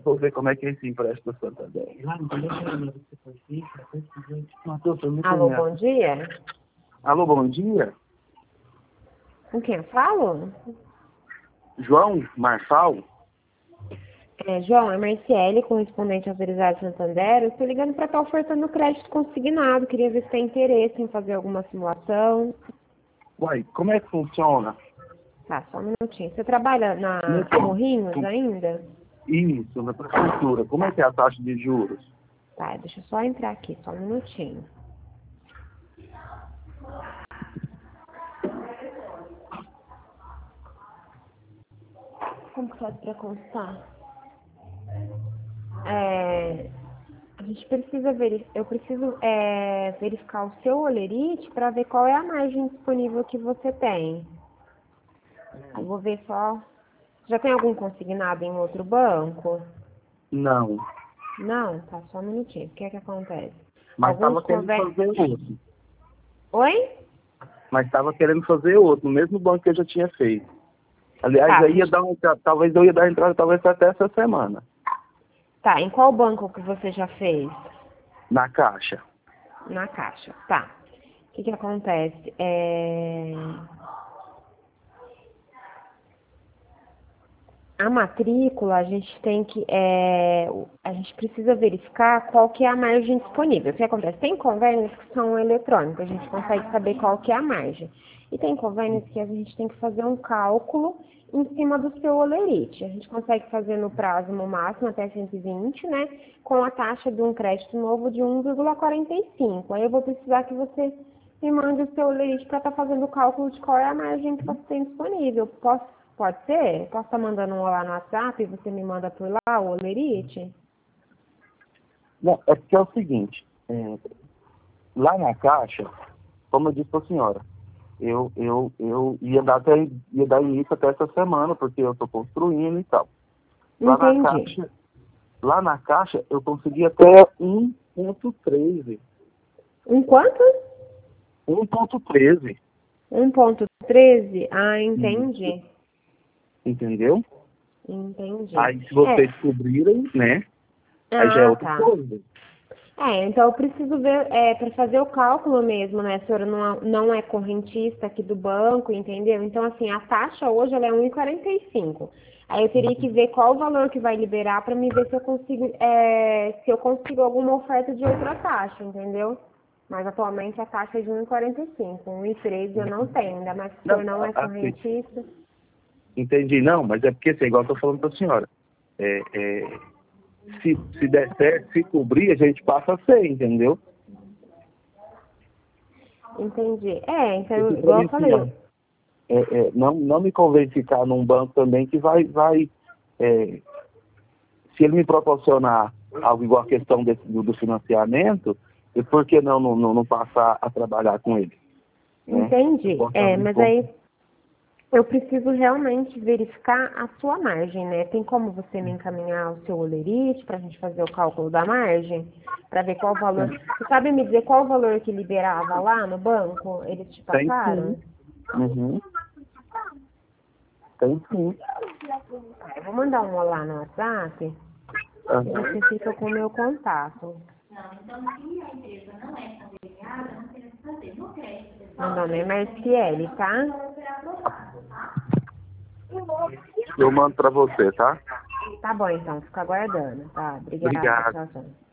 vou ver como é que é esse empréstimo do Santander. Alô, bom dia. Alô, bom dia. Com quem eu falo? João Marçal? João, é Marciele, correspondente autorizado Santander. Eu estou ligando para estar ofertando crédito consignado. Queria ver se tem interesse em fazer alguma simulação. Uai, como é que funciona? Tá, só um minutinho. Você trabalha na Morrinhos ainda? Isso, na prefeitura. Como é que é a taxa de juros? Tá, deixa eu só entrar aqui, só um minutinho. Como que faz para constar? A gente precisa eu preciso verificar o seu holerite para ver qual é a margem disponível que você tem. Eu vou ver só. Já tem algum consignado em outro banco? Não. Não? Tá, só um minutinho. O que é que acontece? Mas estava querendo fazer outro. Oi? Mas estava querendo fazer outro, no mesmo banco que eu já tinha feito. Aliás, Tá, talvez eu ia dar entrada talvez até essa semana. Tá, em qual banco que você já fez? Na Caixa. Na Caixa, tá. O que que acontece? A matrícula, a gente tem que, a gente precisa verificar qual que é a margem disponível. O que acontece? Tem convênios que são eletrônicos, a gente consegue saber qual que é a margem. E tem convênios que a gente tem que fazer um cálculo em cima do seu holerite. A gente consegue fazer no prazo no máximo até 120, né? Com a taxa de um crédito novo de 1,45. Aí eu vou precisar que você me mande o seu holerite para estar fazendo o cálculo de qual é a margem que você tem disponível. Pode ser? Posso estar mandando um olá no WhatsApp e você me manda por lá o holerite? Não, é porque é o seguinte, lá na Caixa, como eu disse para a senhora, eu ia dar início até essa semana, porque eu estou construindo e tal. Entendi. Lá na Caixa eu consegui até 1,13. Um quanto? 1,13. 1,13? Ah, entendi. Entendeu? Entendi. Aí se vocês descobrirem, né? Aí já é outra Tá. coisa. Então eu preciso ver, para fazer o cálculo mesmo, né? A senhora não é correntista aqui do banco, entendeu? Então, assim, a taxa hoje ela é 1,45. Aí eu teria que ver qual o valor que vai liberar para me ver se eu consigo alguma oferta de outra taxa, entendeu? Mas atualmente a taxa é de 1,45. 1,13 eu não tenho, ainda mais que o senhor não é correntista. Entendi, não, mas é porque, assim, igual eu estou falando para a senhora, se der certo, se cobrir, a gente passa a ser, entendeu? Entendi. Então, igual eu falei. Não me convém ficar num banco também que se ele me proporcionar algo igual a questão do financiamento, e por que não passar a trabalhar com ele? Entendi. Mas aí eu preciso realmente verificar a sua margem, né? Tem como você me encaminhar o seu holerite para a gente fazer o cálculo da margem? Para ver qual o valor. Você sabe me dizer qual o valor que liberava lá no banco? Eles te passaram? Tem sim. Uhum. Tem sim. Eu vou mandar um olá no WhatsApp e você fica com o meu contato. Então, se a empresa não é conveniada, não tem o que fazer. No crédito. Meu nome é Marciele, tá? Eu mando para você, tá? Tá bom, então. Fica aguardando, tá? Obrigada. Obrigado. Tchau, tchau.